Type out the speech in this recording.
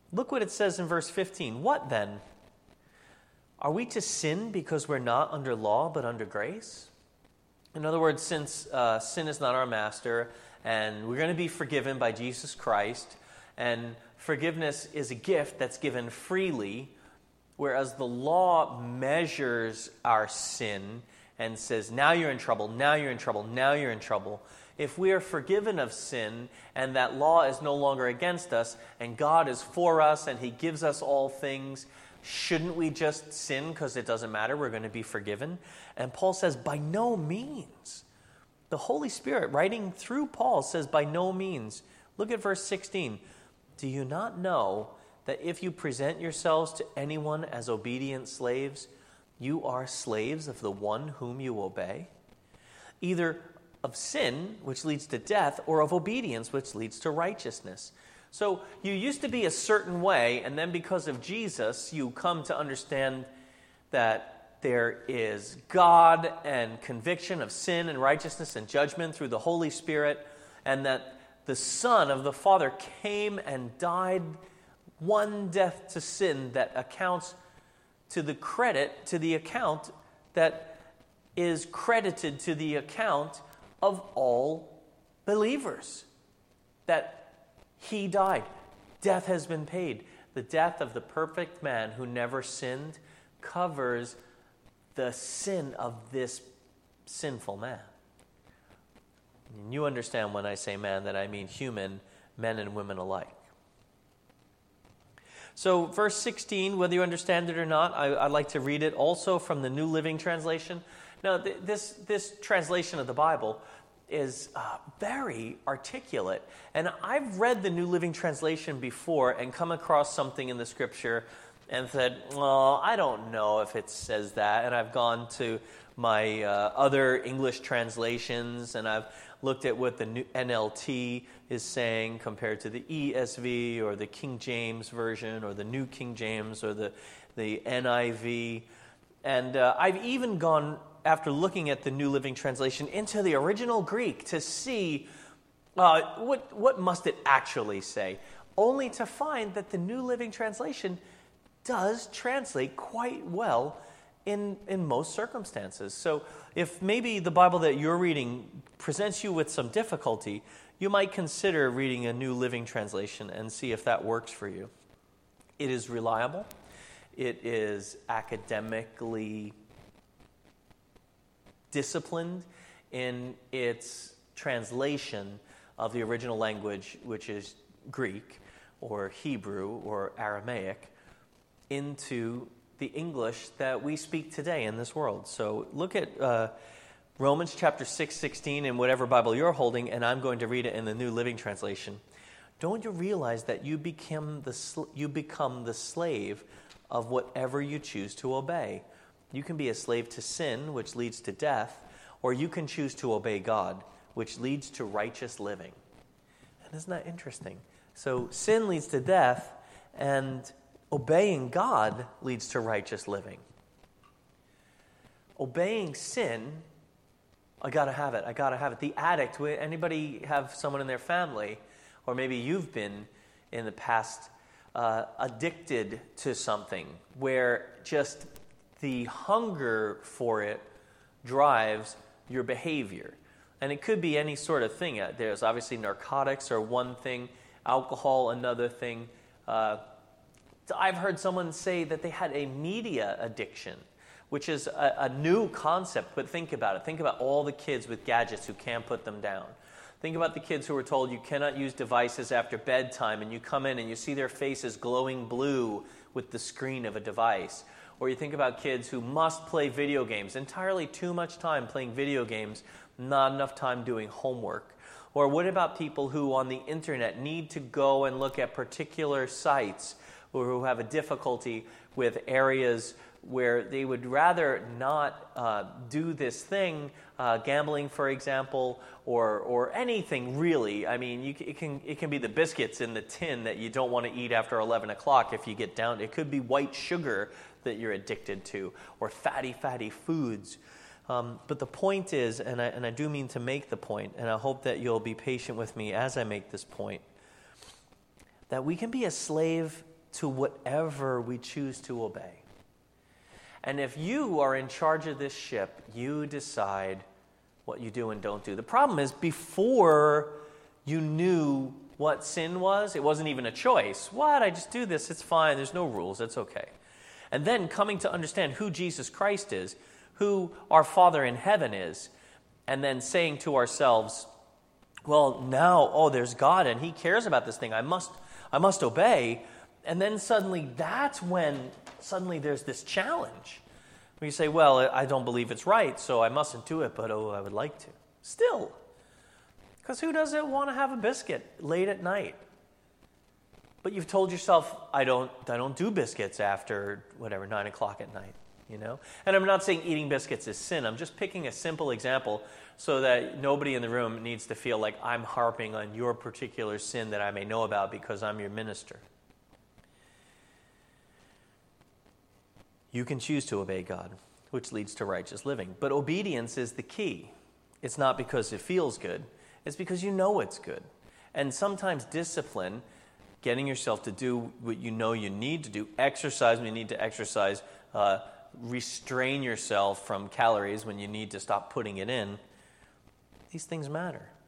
Look what it says in verse 15. What then? Are we to sin because we're not under law but under grace? In other words, since sin is not our master, and we're going to be forgiven by Jesus Christ, and forgiveness is a gift that's given freely, whereas the law measures our sin and says, now you're in trouble, now you're in trouble, now you're in trouble. If we are forgiven of sin and that law is no longer against us and God is for us and he gives us all things, shouldn't we just sin because it doesn't matter, we're going to be forgiven? And Paul says, by no means. The Holy Spirit, writing through Paul, says, by no means. Look at verse 16. Do you not know that if you present yourselves to anyone as obedient slaves, you are slaves of the one whom you obey? Either of sin, which leads to death, or of obedience, which leads to righteousness. So you used to be a certain way, and then because of Jesus, you come to understand that there is God and conviction of sin and righteousness and judgment through the Holy Spirit, and that the Son of the Father came and died one death to sin that accounts to the credit, to the account that is credited to the account of all believers. That he died. Death has been paid. The death of the perfect man who never sinned covers the sin of this sinful man. And you understand when I say man that I mean human, men and women alike. So verse 16, whether you understand it or not, I'd like to read it also from the New Living Translation. Now, this translation of the Bible is very articulate. And I've read the New Living Translation before and come across something in the Scripture and said, well, I don't know if it says that. And I've gone to my other English translations, and I've looked at what the new NLT is saying compared to the ESV or the King James Version or the New King James or the NIV. And I've even gone, after looking at the New Living Translation, into the original Greek to see what must it actually say, only to find that the New Living Translation does translate quite well in most circumstances. So if maybe the Bible that you're reading presents you with some difficulty, you might consider reading a New Living Translation and see if that works for you. It is reliable. It is academically disciplined in its translation of the original language, which is Greek or Hebrew or Aramaic, into the English that we speak today in this world. So look at Romans chapter 6:16 in whatever Bible you're holding, and I'm going to read it in the New Living Translation. Don't you realize that you become the slave of whatever you choose to obey? You can be a slave to sin, which leads to death, or you can choose to obey God, which leads to righteous living. And isn't that interesting? So sin leads to death, and obeying God leads to righteous living. Obeying sin, I gotta have it. The addict, anybody have someone in their family, or maybe you've been in the past addicted to something where just the hunger for it drives your behavior. And it could be any sort of thing. There's obviously narcotics are one thing, alcohol another thing. I've heard someone say that they had a media addiction, which is a new concept, but think about it. Think about all the kids with gadgets who can't put them down. Think about the kids who were told you cannot use devices after bedtime, and you come in and you see their faces glowing blue with the screen of a device. Or you think about kids who must play video games, entirely too much time playing video games, not enough time doing homework. Or what about people who on the internet need to go and look at particular sites, or who have a difficulty with areas where they would rather not do this thing, gambling, for example, or anything really. I mean, it can be the biscuits in the tin that you don't want to eat after 11 o'clock if you get down. It could be white sugar that you're addicted to, or fatty foods. But the point is, and I do mean to make the point, and I hope that you'll be patient with me as I make this point, that we can be a slave to whatever we choose to obey. And if you are in charge of this ship, you decide what you do and don't do. The problem is, before you knew what sin was, it wasn't even a choice. What? I just do this. It's fine. There's no rules. It's okay. And then coming to understand who Jesus Christ is, who our Father in heaven is, and then saying to ourselves, well, now, there's God and he cares about this thing. I must obey. And then that's when there's this challenge. Where you say, well, I don't believe it's right, so I mustn't do it, but I would like to. Still. Because who doesn't want to have a biscuit late at night? But you've told yourself, I don't do biscuits after, 9 o'clock at night, And I'm not saying eating biscuits is sin. I'm just picking a simple example so that nobody in the room needs to feel like I'm harping on your particular sin that I may know about because I'm your minister. You can choose to obey God, which leads to righteous living. But obedience is the key. It's not because it feels good. It's because you know it's good. And sometimes discipline, getting yourself to do what you know you need to do, exercise when you need to exercise, restrain yourself from calories when you need to stop putting it in, these things matter.